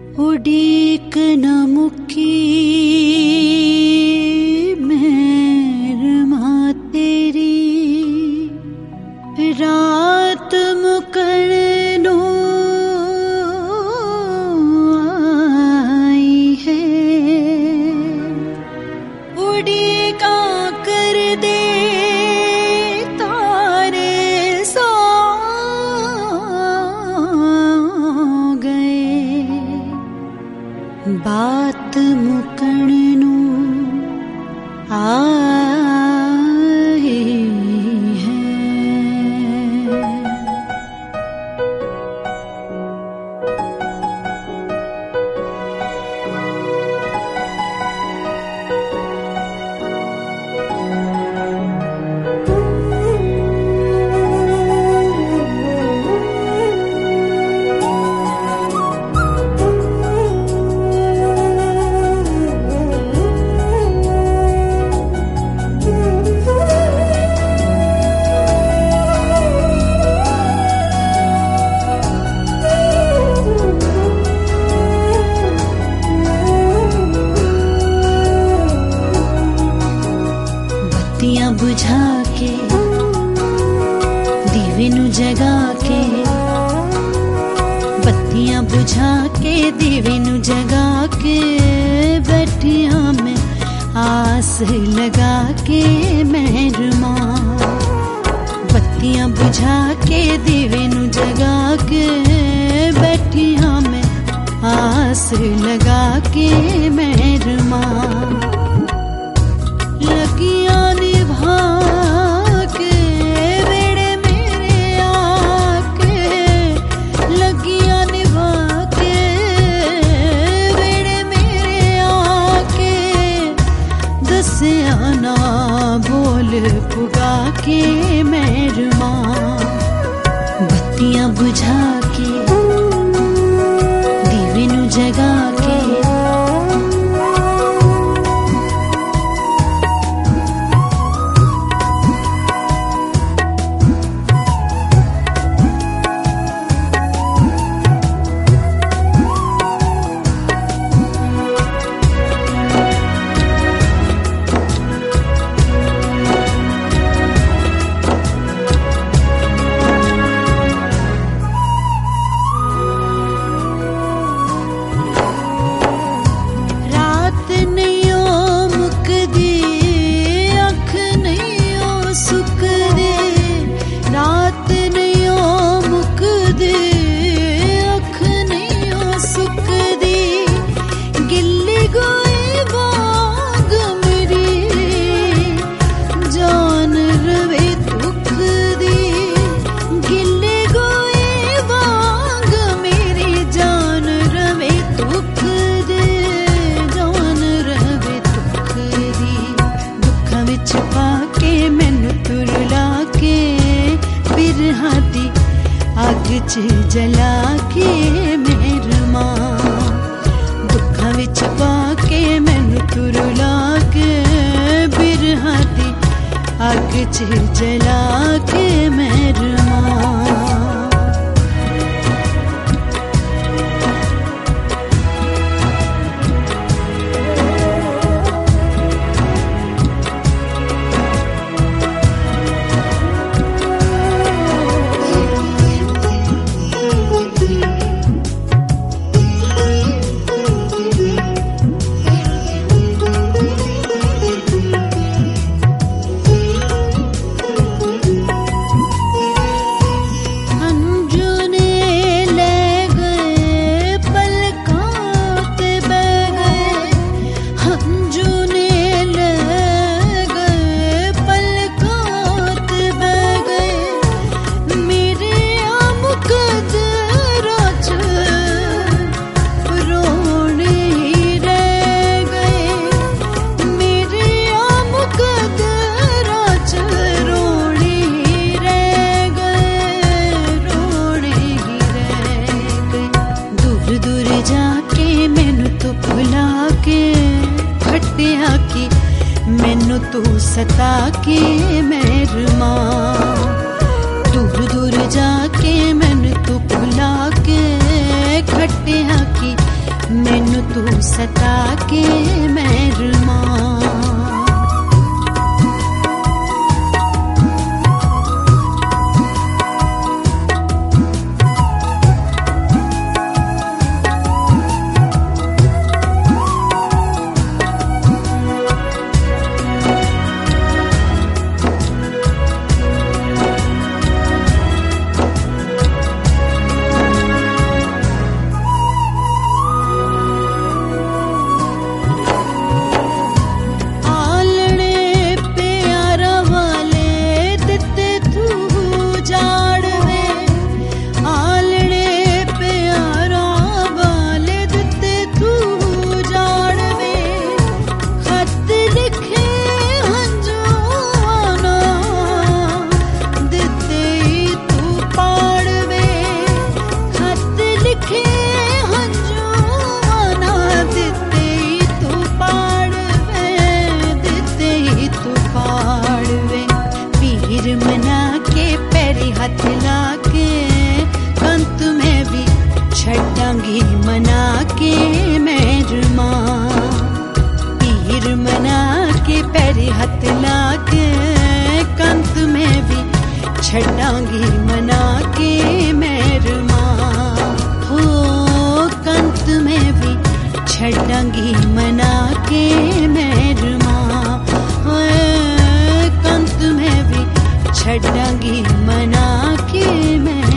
उड़ीक न मुकी मेहरमा तेरी, रात मुकरनो आई है। उड़ीका कर दे तारे सो गए, बात मुकरनो आई है। बत्तियां बुझा के दीवे नू जगा के, बत्तियां बुझा के दीवे नू जगा के, बैठिया मैं आस लगा के मेहरमा। बत्तियां बुझा के दीवे नू जगा के, बैठिया मैं आस लगा के मेहरमा। लगियां निभा के बेड़े मेरे आके, लगियां निभा के बेड़े मेरे आके, दसिया ना बोल पुगा के मेहरमा। बत्तियां बुझा के दीवे नू जगा के, अग च जला के मेहरमा। दुखां विच पाके मैनू तुरला के, बिरहा दी अग च जला के मेहरमा। मैनू तू सता के मेहरमा, दूर दूर जाके मैनू तू भुला के खटिया की के मेहरमा। हाथ लाके कंत में भी छटांगी मना के मेहरमा। पीर मना के पैरे हाथ लाके कंत में भी छटांगी मना के मेहरमा। हो कंत में भी छटांगी मना के मेहरमा। कंत में भी छटांगी मना के मैं